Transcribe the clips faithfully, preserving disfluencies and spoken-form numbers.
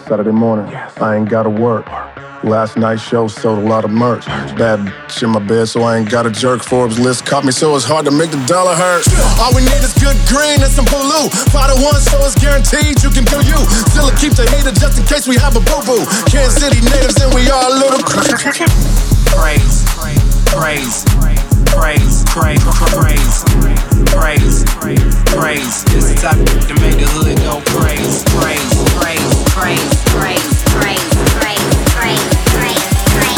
Saturday morning, I ain't gotta work. Last night's show sold a lot of merch. Bad bitch in my bed, so I ain't got a jerk. Forbes list caught me, so it's hard to make the dollar hurt. All we need is good green and some blue. Five to one, so it's guaranteed you can do you. Still keep the heater just in case we have a boo-boo. Kansas City natives and we are a little crazy. Praise, praise, praise, praise, praise, praise, praise, praise. This is the type to make the hood go praise, praise, praise, praise, praise, praise, praise, praise, praise,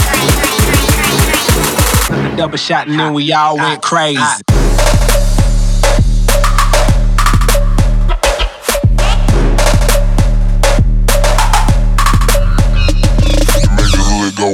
praise. Took a double shot and then we all went crazy. Make the hood go.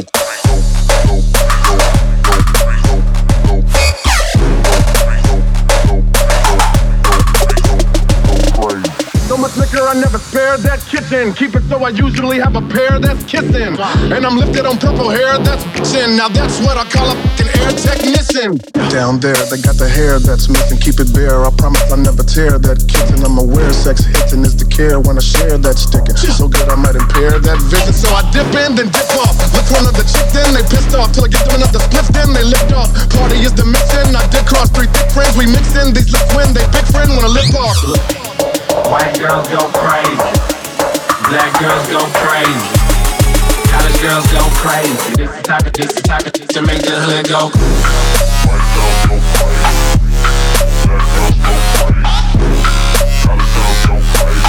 So much liquor, I never spare that kitchen. Keep it so I usually have a pair that's kissing. And I'm lifted on purple hair that's bitchin'. Now that's what I call a f***ing air technician. Down there, they got the hair that's missing. Keep it bare, I promise I never tear that kitten. I'm aware sex hitting is the care when I share that sticking. So good I might impair that vision. So I dip in, then dip off. Look for another chick, then they pissed off. Till I get them another split, then they lift off. Party is the mission. I did cross three thick friends. We mixin'. These lips when they big friend wanna lip off. White girls go crazy, black girls go crazy, college girls go crazy. This is the type of, this is the type of to make the hood go. White girls go crazy, black girls go crazy, college girls go crazy.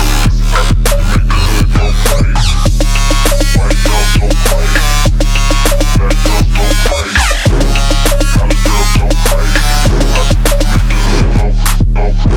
This is the type to make the hood go crazy. White girls go crazy, black girls go crazy, college girls go crazy. This is the type to make the hood go, go.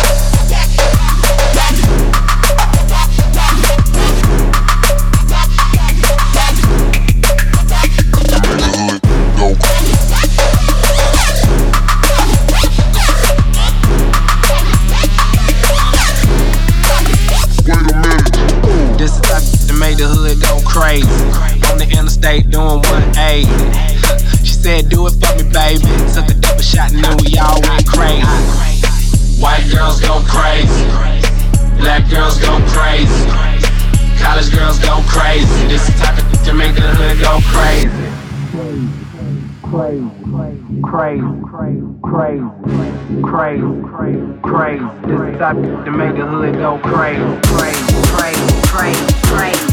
The hood go crazy. On the interstate doing one eighty. She said, do it for me, baby. Took a double shot and then we all went crazy. White girls go crazy. Black girls go crazy. College girls go crazy. This is the type of thing to make the hood go crazy. Crazy, crazy, crazy, crazy, crazy, crazy. This is the type of thing to make the hood go crazy. Crazy, crazy, crazy, crazy.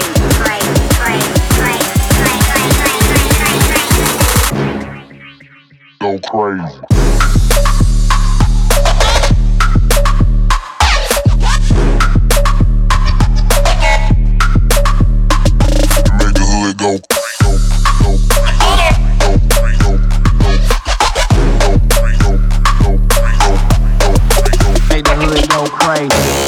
Go crazy. Make the hood go. Make the hood go crazy.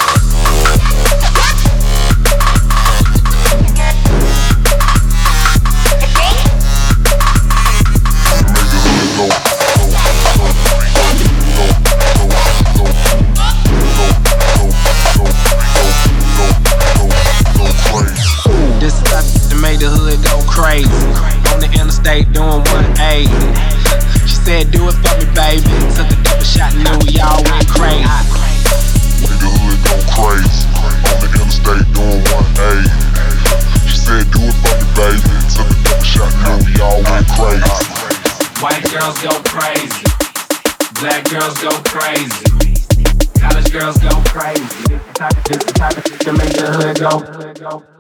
Crazy. On the interstate doing one eighty. She said, do it for me, baby. Took a double shot and then we all went crazy. Make the hood go crazy. On the interstate doing one eighty. She said, do it for me, baby. Took a double shot and then we all went crazy. White girls go crazy. Black girls go crazy. College girls go crazy. This is the type of, this is the type of shit to make the hood go.